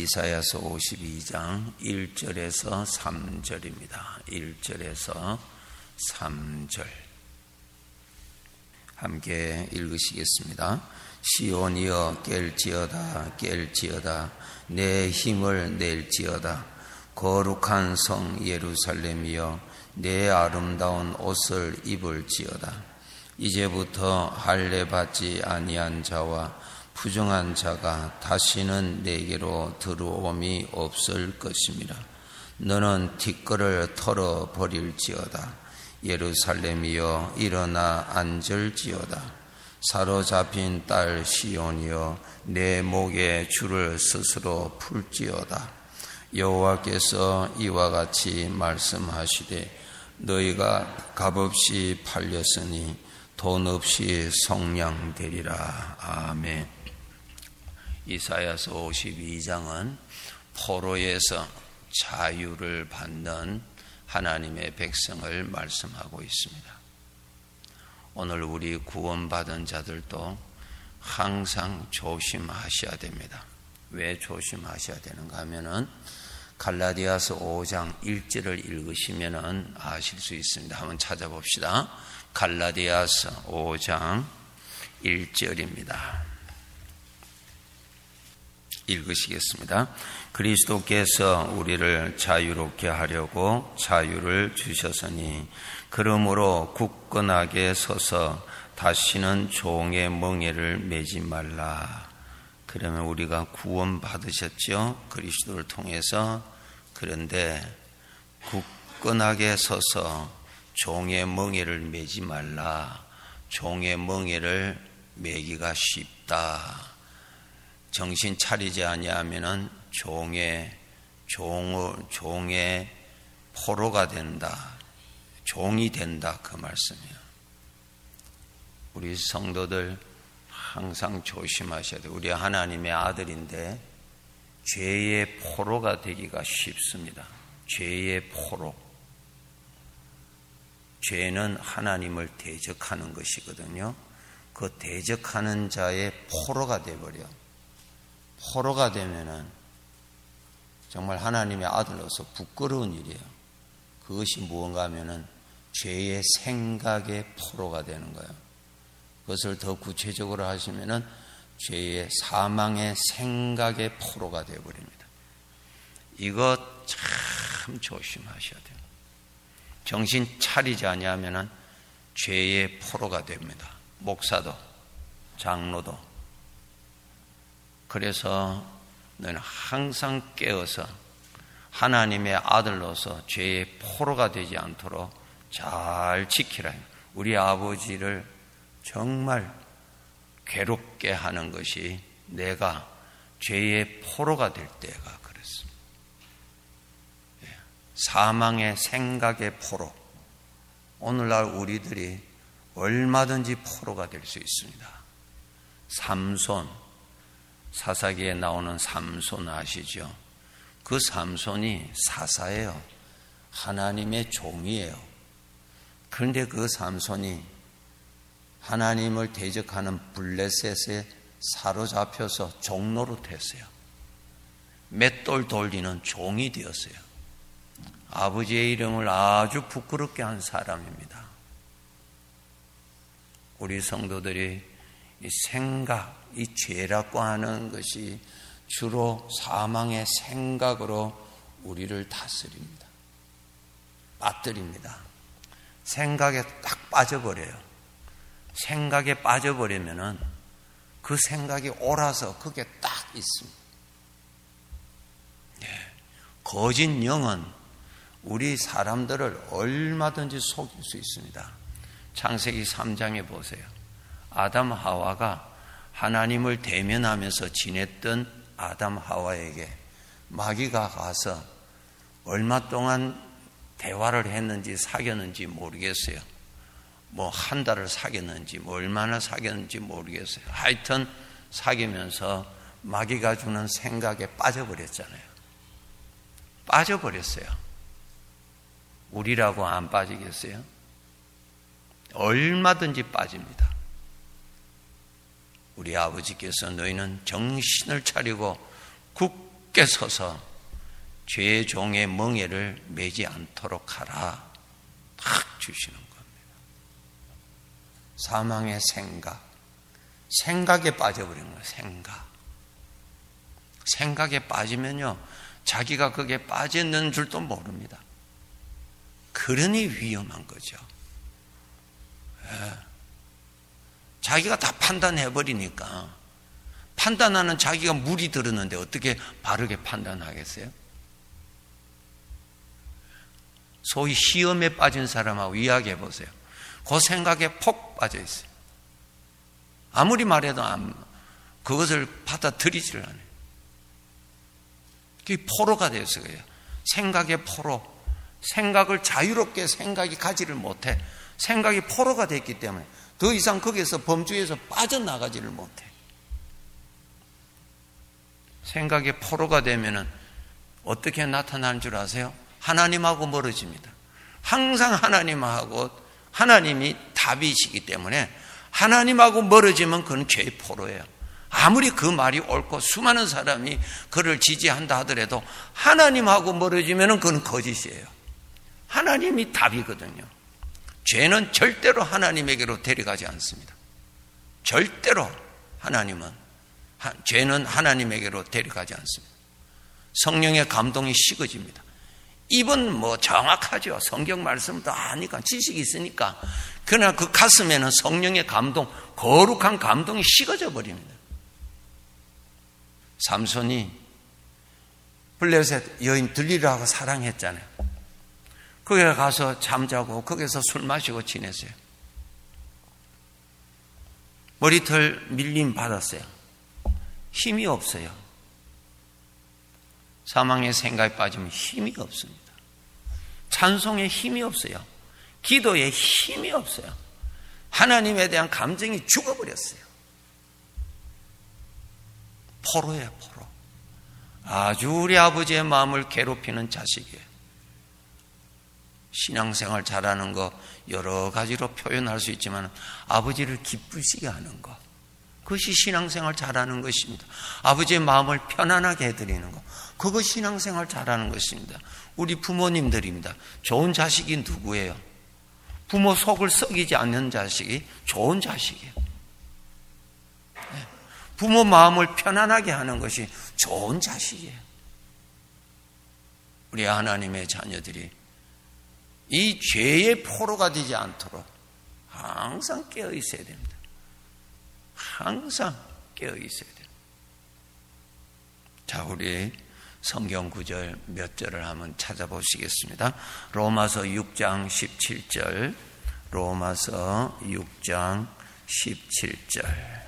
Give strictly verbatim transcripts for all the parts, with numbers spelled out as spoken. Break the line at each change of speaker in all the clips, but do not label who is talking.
이사야서 오십이 장 일 절에서 삼 절입니다. 일 절에서 삼 절 함께 읽으시겠습니다. 시온이여 깰지어다 깰지어다 내 힘을 낼지어다 거룩한 성 예루살렘이여 내 아름다운 옷을 입을지어다. 이제부터 할례 받지 아니한 자와 부정한 자가 다시는 내게로 들어옴이 없을 것임이라. 너는 티끌을 털어 버릴지어다. 예루살렘이여 일어나 앉을지어다. 사로잡힌 딸 시온이여 내 목에 줄을 스스로 풀지어다. 여호와께서 이와 같이 말씀하시되 너희가 값없이 팔렸으니 돈 없이 속량되리라. 아멘. 이사야서 오십이 장은 포로에서 자유를 받는 하나님의 백성을 말씀하고 있습니다. 오늘 우리 구원받은 자들도 항상 조심하셔야 됩니다. 왜 조심하셔야 되는가 하면은 갈라디아서 오 장 일 절을 읽으시면은 아실 수 있습니다. 한번 찾아봅시다. 갈라디아서 오 장 일 절입니다. 읽으시겠습니다. 그리스도께서 우리를 자유롭게 하려고 자유를 주셨으니 그러므로 굳건하게 서서 다시는 종의 멍에를 매지 말라. 그러면 우리가 구원 받으셨죠? 그리스도를 통해서. 그런데 굳건하게 서서 종의 멍에를 매지 말라. 종의 멍에를 매기가 쉽다. 정신 차리지 아니하면은 종의 종 종의 포로가 된다. 종이 된다. 그 말씀이에요. 우리 성도들 항상 조심하셔야 돼요. 우리 하나님의 아들인데 죄의 포로가 되기가 쉽습니다. 죄의 포로. 죄는 하나님을 대적하는 것이거든요. 그 대적하는 자의 포로가 되어버려. 포로가 되면은 정말 하나님의 아들로서 부끄러운 일이에요. 그것이 무언가 하면은 죄의 생각의 포로가 되는 거예요. 그것을 더 구체적으로 하시면은 죄의 사망의 생각의 포로가 되어버립니다. 이것 참 조심하셔야 돼요. 정신 차리지 아니하면은 죄의 포로가 됩니다. 목사도, 장로도. 그래서 너는 항상 깨어서 하나님의 아들로서 죄의 포로가 되지 않도록 잘 지키라. 우리 아버지를 정말 괴롭게 하는 것이 내가 죄의 포로가 될 때가 그랬습니다. 사망의 생각의 포로. 오늘날 우리들이 얼마든지 포로가 될 수 있습니다. 삼손. 사사기에 나오는 삼손 아시죠? 그 삼손이 사사예요. 하나님의 종이에요. 그런데 그 삼손이 하나님을 대적하는 블레셋에 사로잡혀서 종노릇했어요. 맷돌 돌리는 종이 되었어요. 아버지의 이름을 아주 부끄럽게 한 사람입니다. 우리 성도들이 이 생각, 이 죄라고 하는 것이 주로 사망의 생각으로 우리를 다스립니다. 빠뜨립니다. 생각에 딱 빠져버려요. 생각에 빠져버리면은 그 생각이 옳아서 그게 딱 있습니다. 네. 거짓 영은 우리 사람들을 얼마든지 속일 수 있습니다. 창세기 삼 장에 보세요. 아담 하와가 하나님을 대면하면서 지냈던 아담 하와에게 마귀가 가서 얼마 동안 대화를 했는지 사귀었는지 모르겠어요. 뭐 한 달을 사귀었는지 뭐 얼마나 사귀었는지 모르겠어요. 하여튼 사귀면서 마귀가 주는 생각에 빠져버렸잖아요. 빠져버렸어요. 우리라고 안 빠지겠어요? 얼마든지 빠집니다. 우리 아버지께서 너희는 정신을 차리고 굳게 서서 죄의 종의 멍에를 매지 않도록 하라. 탁 주시는 겁니다. 사망의 생각, 생각에 빠져버린 거예요. 생각. 생각에 빠지면요, 자기가 거기에 빠졌는 줄도 모릅니다. 그러니 위험한 거죠. 예. 자기가 다 판단해버리니까, 판단하는 자기가 물이 들었는데 어떻게 바르게 판단하겠어요? 소위 시험에 빠진 사람하고 이야기해 보세요. 그 생각에 폭 빠져 있어요. 아무리 말해도 그것을 받아들이질 않아요. 그게 포로가 되었어요. 생각의 포로. 생각을 자유롭게 생각이 가지를 못해. 생각이 포로가 됐기 때문에 더 이상 거기에서 범주에서 빠져나가지를 못해. 생각의 포로가 되면은 어떻게 나타나는 줄 아세요? 하나님하고 멀어집니다. 항상 하나님하고, 하나님이 답이시기 때문에 하나님하고 멀어지면 그건 죄의 포로예요. 아무리 그 말이 옳고 수많은 사람이 그를 지지한다 하더라도 하나님하고 멀어지면 그건 거짓이에요. 하나님이 답이거든요. 죄는 절대로 하나님에게로 데려가지 않습니다. 절대로 하나님은, 죄는 하나님에게로 데려가지 않습니다. 성령의 감동이 식어집니다. 입은 뭐 정확하죠. 성경 말씀도 아니까, 지식이 있으니까. 그러나 그 가슴에는 성령의 감동, 거룩한 감동이 식어져 버립니다. 삼손이 블레셋 여인 들리라고 사랑했잖아요. 거기에 가서 잠자고 거기서 술 마시고 지냈어요. 머리털 밀림 받았어요. 힘이 없어요. 사망의 생각에 빠지면 힘이 없습니다. 찬송에 힘이 없어요. 기도에 힘이 없어요. 하나님에 대한 감정이 죽어버렸어요. 포로예요, 포로. 아주 우리 아버지의 마음을 괴롭히는 자식이에요. 신앙생활 잘하는 거 여러 가지로 표현할 수 있지만 아버지를 기쁘시게 하는 것, 그것이 신앙생활 잘하는 것입니다. 아버지의 마음을 편안하게 해드리는 것, 그것이 신앙생활 잘하는 것입니다. 우리 부모님들입니다. 좋은 자식이 누구예요? 부모 속을 썩이지 않는 자식이 좋은 자식이에요. 부모 마음을 편안하게 하는 것이 좋은 자식이에요. 우리 하나님의 자녀들이 이 죄의 포로가 되지 않도록 항상 깨어 있어야 됩니다. 항상 깨어 있어야 돼요. 자, 우리 성경 구절 몇 절을 한번 찾아보시겠습니다. 로마서 육 장 십칠 절, 로마서 육 장 십칠 절,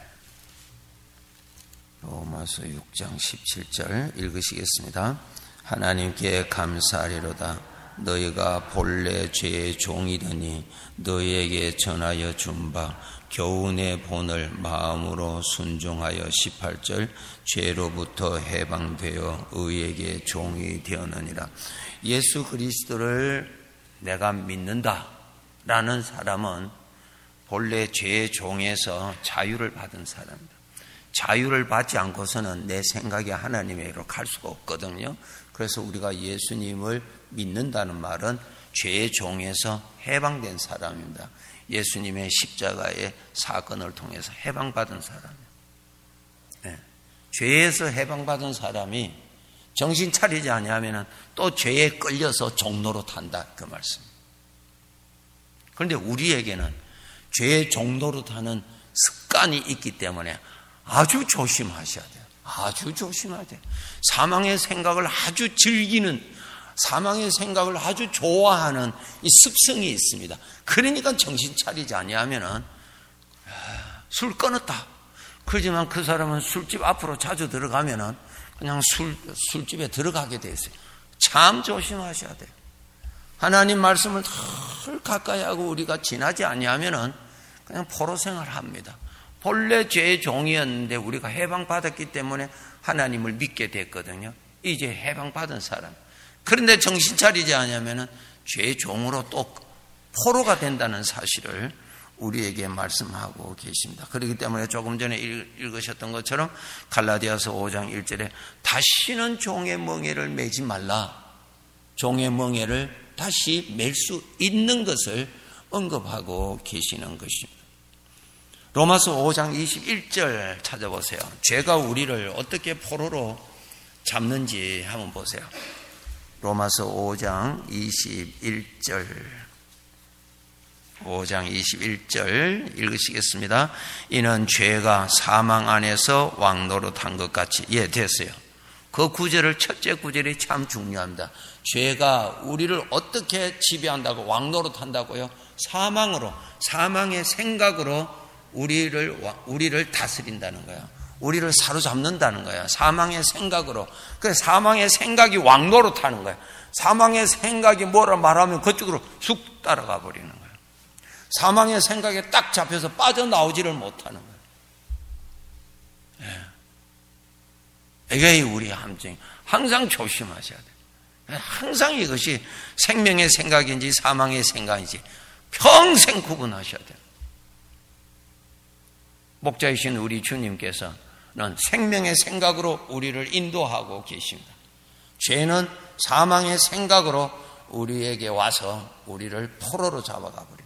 로마서 육 장 십칠 절 읽으시겠습니다. 하나님께 감사하리로다. 너희가 본래 죄의 종이더니 너희에게 전하여 준 바 교훈의 본을 마음으로 순종하여 십팔 절 죄로부터 해방되어 의에게 종이 되었느니라. 예수 그리스도를 내가 믿는다 라는 사람은 본래 죄의 종에서 자유를 받은 사람입니다. 자유를 받지 않고서는 내 생각이 하나님에게로 갈 수가 없거든요. 그래서 우리가 예수님을 믿는다는 말은 죄의 종에서 해방된 사람입니다. 예수님의 십자가의 사건을 통해서 해방받은 사람이에요. 네. 죄에서 해방받은 사람이 정신 차리지 않으면 또 죄에 끌려서 종로로 탄다, 그 말씀. 그런데 우리에게는 죄의 종로로 타는 습관이 있기 때문에 아주 조심하셔야 돼요. 아주 조심해야 돼요. 사망의 생각을 아주 즐기는, 사망의 생각을 아주 좋아하는 이 습성이 있습니다. 그러니까 정신 차리지 아니하면은 술 끊었다. 그렇지만 그 사람은 술집 앞으로 자주 들어가면은 그냥 술, 술집에 들어가게 돼 있어요. 참 조심하셔야 돼요. 하나님 말씀을 덜 가까이 하고 우리가 지나지 아니하면은 그냥 포로 생활합니다. 본래 죄의 종이었는데 우리가 해방받았기 때문에 하나님을 믿게 됐거든요. 이제 해방받은 사람. 그런데 정신 차리지 않으면 죄의 종으로 또 포로가 된다는 사실을 우리에게 말씀하고 계십니다. 그렇기 때문에 조금 전에 읽으셨던 것처럼 갈라디아서 오 장 일 절에 다시는 종의 멍에를 매지 말라. 종의 멍에를 다시 맬 수 있는 것을 언급하고 계시는 것입니다. 로마서 오 장 이십일 절 찾아보세요. 죄가 우리를 어떻게 포로로 잡는지 한번 보세요. 로마서 오 장 이십일 절 오 장 이십일 절 읽으시겠습니다. 이는 죄가 사망 안에서 왕노릇한 것 같이. 예, 됐어요. 그 구절을 첫째 구절이 참 중요합니다. 죄가 우리를 어떻게 지배한다고 왕노릇한다고요? 사망으로, 사망의 생각으로 우리를 우리를 다스린다는 거예요. 우리를 사로잡는다는 거예요. 사망의 생각으로. 그 사망의 생각이 왕노릇하는 거예요. 사망의 생각이 뭐라 말하면 그쪽으로 쑥 따라가 버리는 거예요. 사망의 생각에 딱 잡혀서 빠져나오지를 못하는 거예요. 예. 이게 우리 함정. 항상 조심하셔야 돼요. 항상 이것이 생명의 생각인지 사망의 생각인지 평생 구분하셔야 돼요. 목자이신 우리 주님께서는 생명의 생각으로 우리를 인도하고 계십니다. 죄는 사망의 생각으로 우리에게 와서 우리를 포로로 잡아가 버립니다.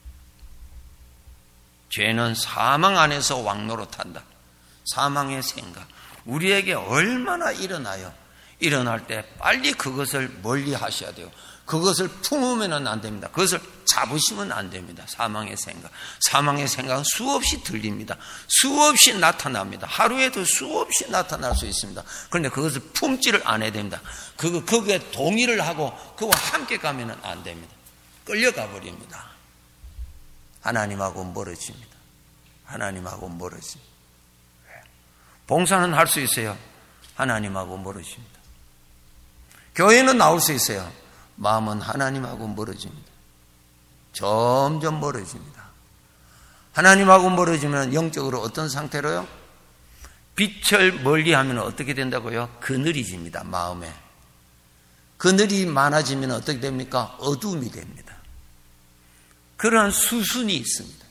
죄는 사망 안에서 왕노릇한다. 사망의 생각. 우리에게 얼마나 일어나요? 일어날 때 빨리 그것을 멀리 하셔야 돼요. 그것을 품으면 안 됩니다. 그것을 잡으시면 안 됩니다. 사망의 생각. 사망의 생각은 수없이 들립니다. 수없이 나타납니다. 하루에도 수없이 나타날 수 있습니다. 그런데 그것을 품지를 않아야 됩니다. 그거, 그거에 동의를 하고 그와 함께 가면 안 됩니다. 끌려가 버립니다. 하나님하고 멀어집니다. 하나님하고 멀어집니다. 봉사는 할 수 있어요. 하나님하고 멀어집니다. 교회는 나올 수 있어요. 마음은 하나님하고 멀어집니다. 점점 멀어집니다. 하나님하고 멀어지면 영적으로 어떤 상태로요? 빛을 멀리하면 어떻게 된다고요? 그늘이집니다. 마음에. 그늘이 많아지면 어떻게 됩니까? 어두움이 됩니다. 그러한 수순이 있습니다.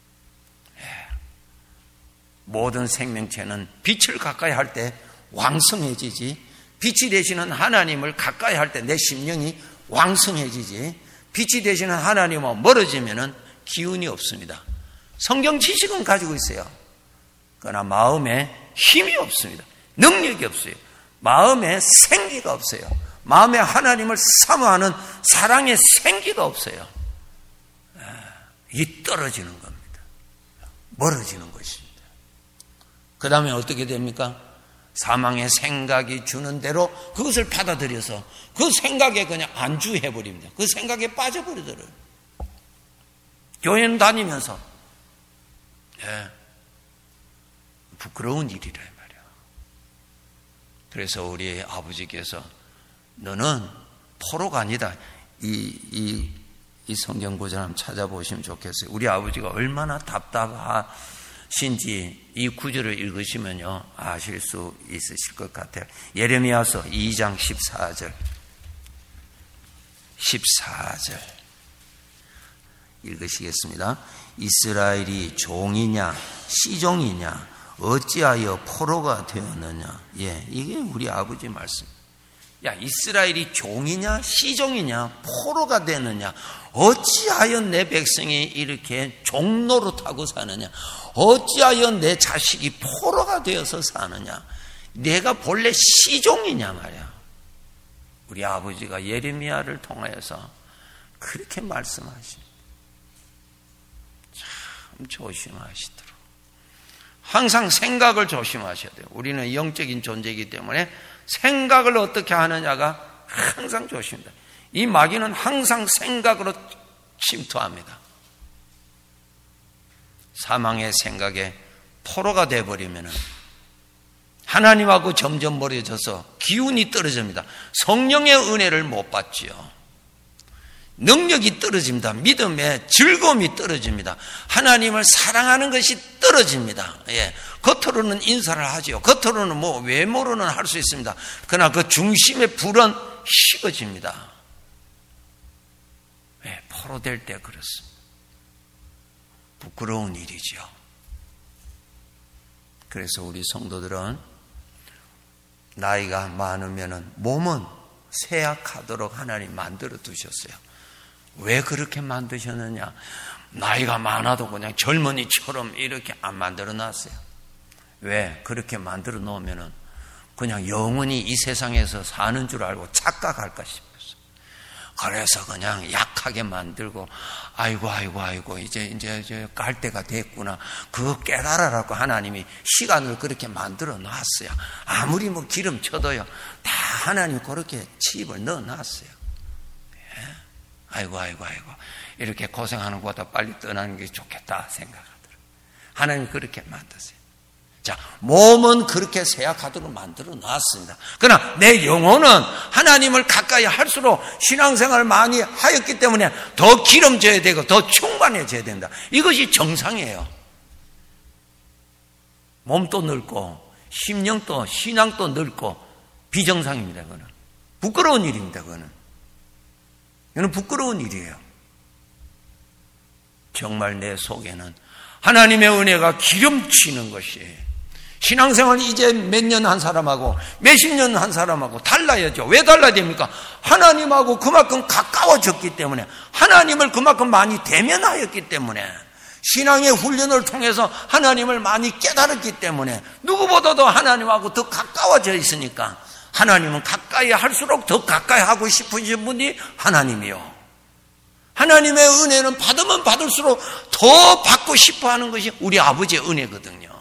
모든 생명체는 빛을 가까이 할 때 왕성해지지, 빛이 되시는 하나님을 가까이 할 때 내 심령이 왕성해지지, 빛이 되시는 하나님과 멀어지면 기운이 없습니다. 성경 지식은 가지고 있어요. 그러나 마음에 힘이 없습니다. 능력이 없어요. 마음에 생기가 없어요. 마음에 하나님을 사모하는 사랑의 생기가 없어요. 이 떨어지는 겁니다. 멀어지는 것입니다. 그 다음에 어떻게 됩니까? 사망의 생각이 주는 대로 그것을 받아들여서 그 생각에 그냥 안주해버립니다. 그 생각에 빠져버리더라고요. 교회는 다니면서 예, 부끄러운 일이라 말이야. 그래서 우리 아버지께서 너는 포로가 아니다. 이, 이, 이 성경 구절 한번 찾아보시면 좋겠어요. 우리 아버지가 얼마나 답답하신지 이 구절을 읽으시면요 아실 수 있으실 것 같아요. 예레미야서 이 장 십사 절 십사 절 읽으시겠습니다. 이스라엘이 종이냐 시종이냐 어찌하여 포로가 되었느냐. 예, 이게 우리 아버지 말씀. 야, 이스라엘이 종이냐 시종이냐 포로가 되느냐. 어찌하여 내 백성이 이렇게 종노릇하고 사느냐. 어찌하여 내 자식이 포로가 되어서 사느냐. 내가 본래 시종이냐 말이야. 우리 아버지가 예레미야를 통하여서 그렇게 말씀하십니다. 참 조심하시도록. 항상 생각을 조심하셔야 돼요. 우리는 영적인 존재이기 때문에 생각을 어떻게 하느냐가 항상 조심입니다. 이 마귀는 항상 생각으로 침투합니다. 사망의 생각에 포로가 되어버리면 하나님하고 점점 멀어져서 기운이 떨어집니다. 성령의 은혜를 못 받지요. 능력이 떨어집니다. 믿음의 즐거움이 떨어집니다. 하나님을 사랑하는 것이 떨어집니다. 예. 겉으로는 인사를 하지요. 겉으로는 뭐 외모로는 할 수 있습니다. 그러나 그 중심의 불은 식어집니다. 예. 포로될 때 그렇습니다. 부끄러운 일이죠. 그래서 우리 성도들은 나이가 많으면은 몸은 쇠약하도록 하나님 만들어 두셨어요. 왜 그렇게 만드셨느냐? 나이가 많아도 그냥 젊은이처럼 이렇게 안 만들어 놨어요. 왜? 그렇게 만들어 놓으면은 그냥 영원히 이 세상에서 사는 줄 알고 착각할까 싶어서. 그래서 그냥 약하게 만들고, 아이고, 아이고, 아이고, 이제, 이제, 이제 갈 때가 됐구나. 그거 깨달아라고 하나님이 시간을 그렇게 만들어 놨어요. 아무리 뭐 기름 쳐도요, 다 하나님 그렇게 칩을 넣어 놨어요. 예? 아이고, 아이고, 아이고. 이렇게 고생하는 것보다 빨리 떠나는 게 좋겠다 생각하더라고요. 하나님이 그렇게 만드세요. 자, 몸은 그렇게 쇠약하도록 만들어 놨습니다. 그러나 내 영혼은 하나님을 가까이 할수록 신앙생활을 많이 하였기 때문에 더 기름져야 되고 더 충만해져야 된다. 이것이 정상이에요. 몸도 늙고 심령도 신앙도 늙고 비정상입니다. 그거는 부끄러운 일입니다. 그거는 이거는 부끄러운 일이에요. 정말 내 속에는 하나님의 은혜가 기름치는 것이 신앙생활 이제 몇 년 한 사람하고 몇십 년 한 사람하고 달라야죠. 왜 달라야 됩니까? 하나님하고 그만큼 가까워졌기 때문에 하나님을 그만큼 많이 대면하였기 때문에 신앙의 훈련을 통해서 하나님을 많이 깨달았기 때문에 누구보다도 하나님하고 더 가까워져 있으니까 하나님은 가까이 할수록 더 가까이 하고 싶으신 분이 하나님이요. 하나님의 은혜는 받으면 받을수록 더 받고 싶어 하는 것이 우리 아버지의 은혜거든요.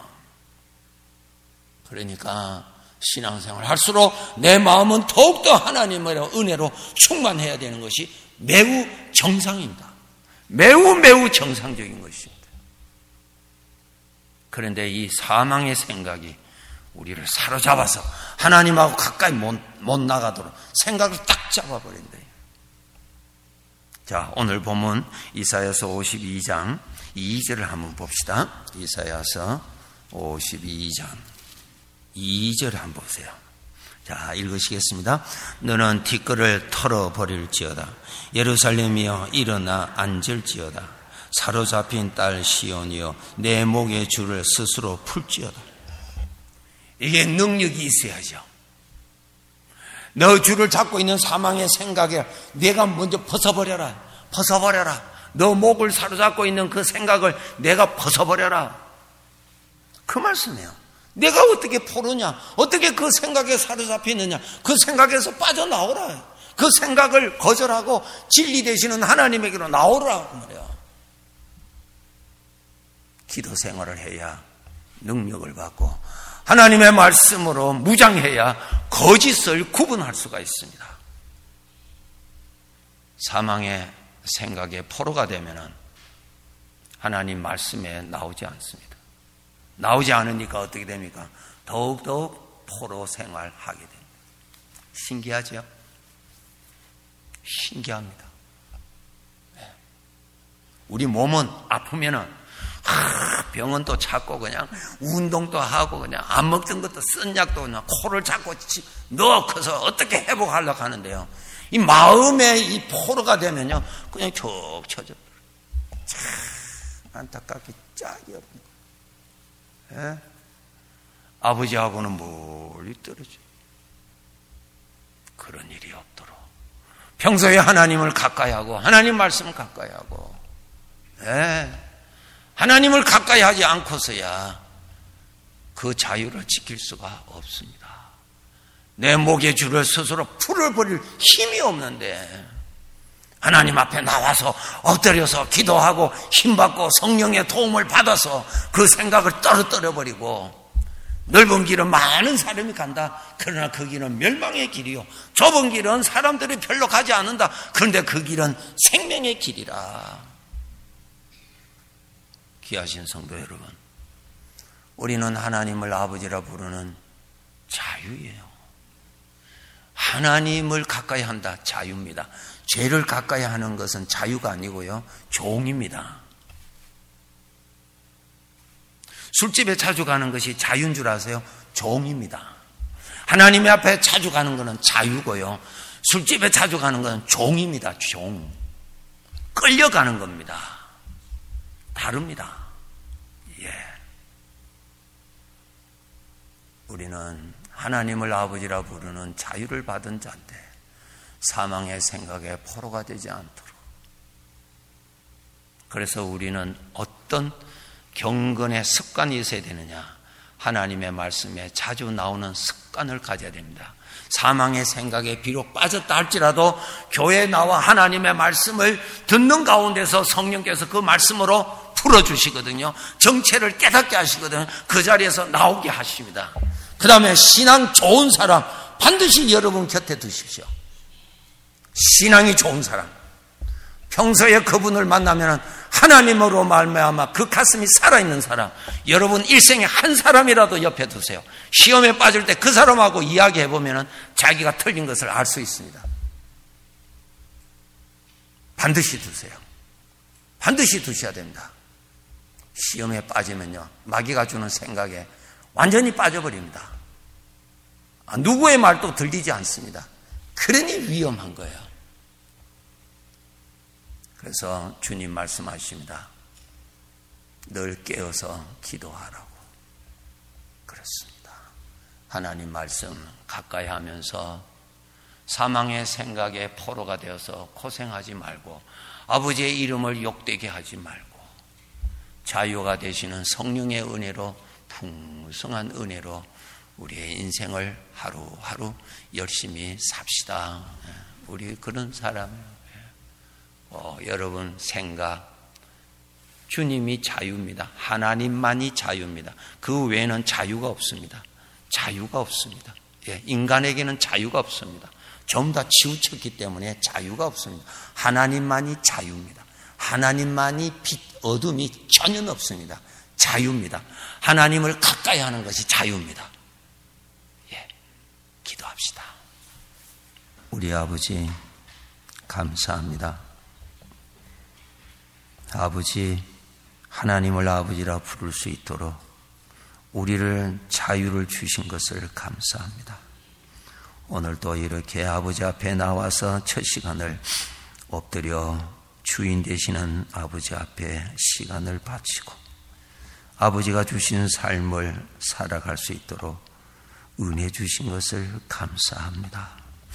그러니까 신앙생활을 할수록 내 마음은 더욱더 하나님의 은혜로 충만해야 되는 것이 매우 정상입니다. 매우 매우 정상적인 것입니다. 그런데 이 사망의 생각이 우리를 사로잡아서 하나님하고 가까이 못, 못 나가도록 생각을 딱 잡아버린다. 자, 오늘 보면 이사야서 오십이 장 이 절을 한번 봅시다. 이사야서 오십이 장 이 절 한번 보세요. 자, 읽으시겠습니다. 너는 티끌을 털어버릴지어다. 예루살렘이여 일어나 앉을지어다. 사로잡힌 딸 시온이여 내 목의 줄을 스스로 풀지어다. 이게 능력이 있어야죠. 너 줄을 잡고 있는 사망의 생각에 내가 먼저 벗어버려라. 벗어버려라. 너 목을 사로잡고 있는 그 생각을 내가 벗어버려라. 그 말씀이에요. 내가 어떻게 포르냐? 어떻게 그 생각에 사로잡히느냐? 그 생각에서 빠져나오라. 그 생각을 거절하고 진리 되시는 하나님에게로 나오라 말이야. 기도 생활을 해야 능력을 받고 하나님의 말씀으로 무장해야 거짓을 구분할 수가 있습니다. 사망의 생각에 포로가 되면은 하나님 말씀에 나오지 않습니다. 나오지 않으니까 어떻게 됩니까? 더욱더욱 포로 생활하게 됩니다. 신기하죠? 신기합니다. 우리 몸은 아프면은 병원도 찾고 그냥 운동도 하고 그냥 안 먹던 것도 쓴 약도 그냥 코를 잡고 넣어서 어떻게 회복하려고 하는데요. 이 마음에 이 포로가 되면요 그냥 쭉 쳐져. 참 안타깝게 짝이 없는 거예요. 예? 아버지하고는 멀리 떨어져. 그런 일이 없도록 평소에 하나님을 가까이 하고 하나님 말씀을 가까이 하고 예. 하나님을 가까이 하지 않고서야 그 자유를 지킬 수가 없습니다. 내 목의 줄을 스스로 풀어버릴 힘이 없는데 하나님 앞에 나와서 엎드려서 기도하고 힘받고 성령의 도움을 받아서 그 생각을 떨어뜨려버리고 넓은 길은 많은 사람이 간다. 그러나 그 길은 멸망의 길이요 좁은 길은 사람들이 별로 가지 않는다. 그런데 그 길은 생명의 길이라. 귀하신 성도 여러분, 우리는 하나님을 아버지라 부르는 자유예요. 하나님을 가까이 한다. 자유입니다. 죄를 가까이 하는 것은 자유가 아니고요 종입니다. 술집에 자주 가는 것이 자유인 줄 아세요? 종입니다. 하나님의 앞에 자주 가는 것은 자유고요 술집에 자주 가는 것은 종입니다. 종. 끌려가는 겁니다. 다릅니다. 예. 우리는 하나님을 아버지라 부르는 자유를 받은 자인데 사망의 생각에 포로가 되지 않도록. 그래서 우리는 어떤 경건의 습관이 있어야 되느냐? 하나님의 말씀에 자주 나오는 습관을 가져야 됩니다. 사망의 생각에 비록 빠졌다 할지라도 교회에 나와 하나님의 말씀을 듣는 가운데서 성령께서 그 말씀으로 풀어주시거든요. 정체를 깨닫게 하시거든요. 그 자리에서 나오게 하십니다. 그 다음에 신앙 좋은 사람 반드시 여러분 곁에 두십시오. 신앙이 좋은 사람, 평소에 그분을 만나면 하나님으로 말미암아 그 가슴이 살아있는 사람, 여러분 일생에 한 사람이라도 옆에 두세요. 시험에 빠질 때 그 사람하고 이야기해보면 자기가 틀린 것을 알 수 있습니다. 반드시 두세요. 반드시 두셔야 됩니다. 시험에 빠지면요, 마귀가 주는 생각에 완전히 빠져버립니다. 누구의 말도 들리지 않습니다. 그러니 위험한 거예요. 그래서 주님 말씀하십니다. 늘 깨어서 기도하라고. 그렇습니다. 하나님 말씀 가까이 하면서 사망의 생각에 포로가 되어서 고생하지 말고 아버지의 이름을 욕되게 하지 말고 자유가 되시는 성령의 은혜로, 풍성한 은혜로 우리의 인생을 하루하루 열심히 삽시다. 우리 그런 사람이에요. 어, 여러분 생각, 주님이 자유입니다. 하나님만이 자유입니다. 그 외에는 자유가 없습니다. 자유가 없습니다. 예, 인간에게는 자유가 없습니다. 전부 다 치우쳤기 때문에 자유가 없습니다. 하나님만이 자유입니다. 하나님만이 빛, 어둠이 전혀 없습니다. 자유입니다. 하나님을 가까이 하는 것이 자유입니다. 예, 기도합시다. 우리 아버지 감사합니다. 아버지, 하나님을 아버지라 부를 수 있도록 우리를 자유를 주신 것을 감사합니다. 오늘도 이렇게 아버지 앞에 나와서 첫 시간을 엎드려 주인 되시는 아버지 앞에 시간을 바치고 아버지가 주신 삶을 살아갈 수 있도록 은혜 주신 것을 감사합니다.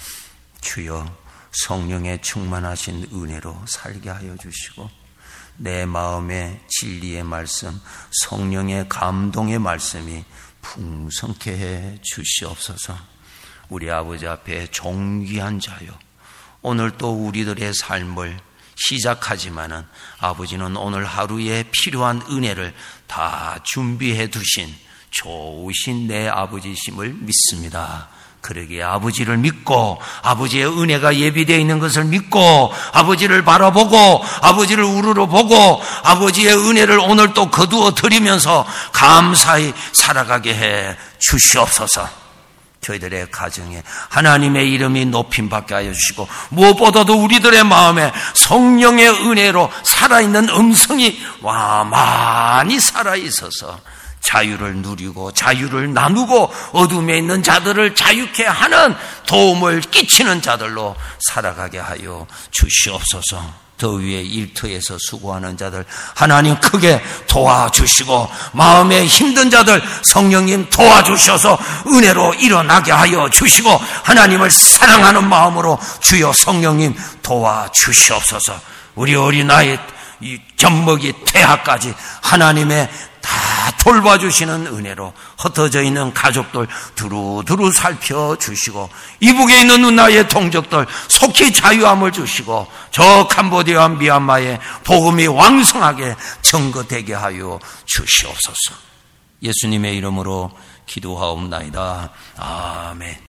주여, 성령의 충만하신 은혜로 살게 하여 주시고 내 마음에 진리의 말씀, 성령의 감동의 말씀이 풍성케 해 주시옵소서. 우리 아버지 앞에 존귀한 자요, 오늘 또 우리들의 삶을 시작하지만은 아버지는 오늘 하루에 필요한 은혜를 다 준비해 두신 좋으신 내 아버지심을 믿습니다. 그러기에 아버지를 믿고 아버지의 은혜가 예비되어 있는 것을 믿고 아버지를 바라보고 아버지를 우러러 보고 아버지의 은혜를 오늘 또 거두어 드리면서 감사히 살아가게 해 주시옵소서. 저희들의 가정에 하나님의 이름이 높임받게 하여 주시고 무엇보다도 우리들의 마음에 성령의 은혜로 살아있는 음성이 와 많이 살아있어서 자유를 누리고 자유를 나누고 어둠에 있는 자들을 자유케 하는 도움을 끼치는 자들로 살아가게 하여 주시옵소서. 더위의 일터에서 수고하는 자들 하나님 크게 도와주시고 마음에 힘든 자들 성령님 도와주셔서 은혜로 일어나게 하여 주시고 하나님을 사랑하는 마음으로 주여 성령님 도와주시옵소서. 우리 어린아이 젖먹이 태아까지 하나님의 다 돌봐주시는 은혜로 흩어져 있는 가족들 두루두루 살펴주시고 이북에 있는 나의 동족들 속히 자유함을 주시고 저 캄보디아와 미얀마에 복음이 왕성하게 증거되게 하여 주시옵소서. 예수님의 이름으로 기도하옵나이다. 아멘.